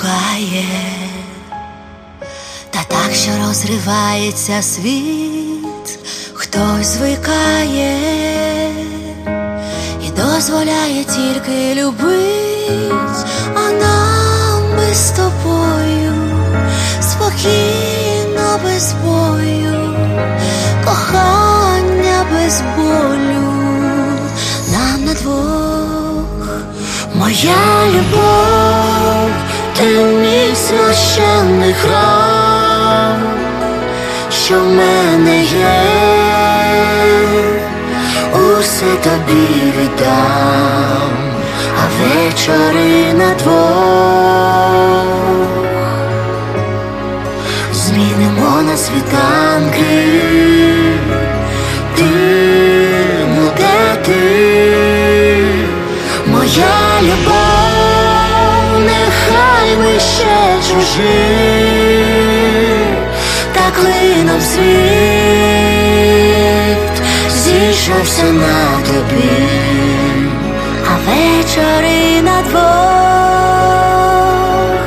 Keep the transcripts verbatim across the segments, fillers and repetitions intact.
шукає, та так, що розривається світ, хтось звикає і дозволяє тільки любить, а нам без тобою спокійно, без бою, кохання без болю, нам на двох. Моя любов, ти мій священний храм, що в мене є, усе тобі віддам, а вечори на двох змінимо на світанки. Ти, ну де ти, моя любов, нехай ми ще чужі, та клином світ зійшовся на тобі, а вечори на двох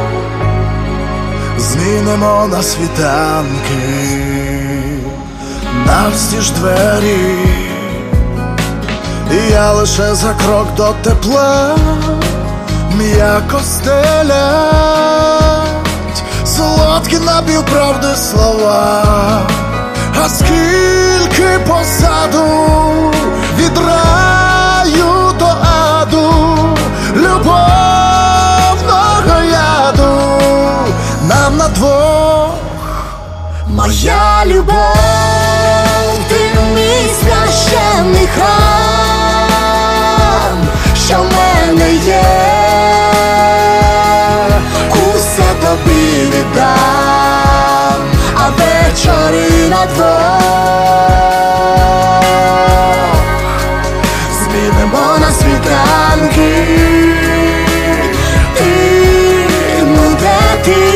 змінимо на світанки, навстіж двері, і я лише за крок до тепла, м'яко стелять солодкі напівправди слова. А скільки позаду від раю до аду любовного яду нам на двох. Моя любов, ти мій священний храм, що в мене є, усе тобі віддам, а вечори на двох змінимо на світанки. Ти, ну де ти,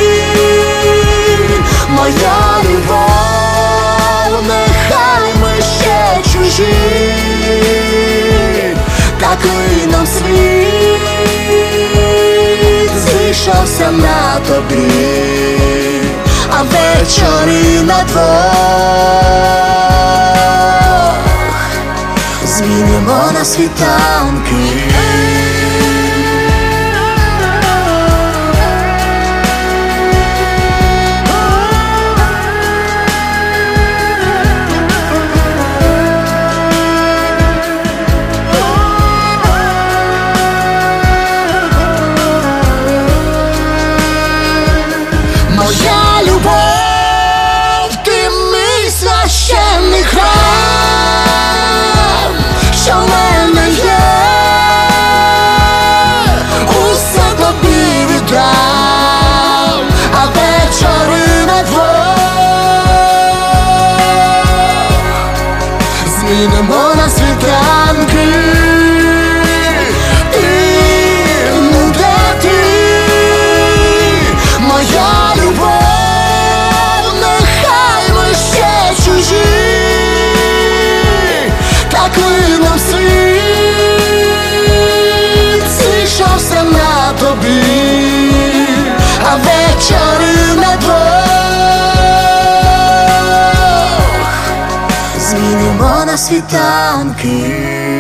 моя любов, нехай ми ще чужі, та клином світ зійшовся на тобі, а вечори на двох змінимо на світанки. Моя любов, ти мій священний храм, що в мене є, усе тобі віддам, а вечори на двох змінимо на світанки. Клином світ зійшовся на тобі, а вечори на двох змінимо на світанки.